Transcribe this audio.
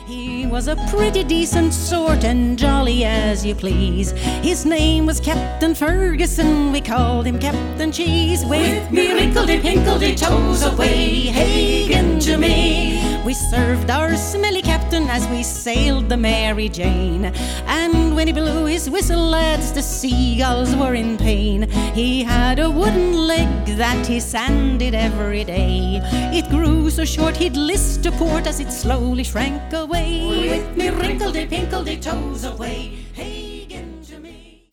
He was a pretty decent sort and jolly as you please. His name was Captain Ferguson, we called him Captain Cheese. With me wrinkledy-pinkledy-toes away, Hagen to me. We served our smelly captain as we sailed the Mary Jane. And when he blew his whistle, lads, the seagulls were in pain. He had a wooden leg that he sanded every day. It grew so short he'd list to port as it slowly shrank away. With me wrinkledy-pinkledy-toes away, hey.